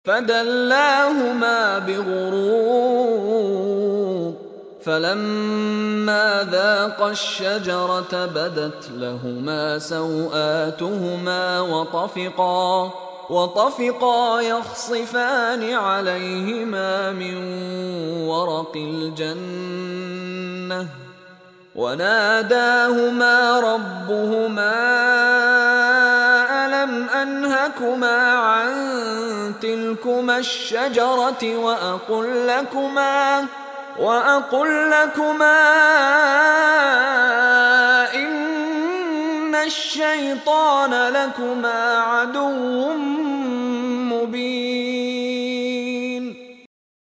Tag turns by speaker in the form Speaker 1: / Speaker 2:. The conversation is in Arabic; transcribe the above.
Speaker 1: فدلاهما بغرور، فلما ذاقا الشجرة بدت لهما سوآتهما وطفقا يخصفان عليهما من ورق الجنة، وناداهما ربهما ألم أنهكما عن تلكما الشجرة وأقل لكما إن الشيطان لكما عدو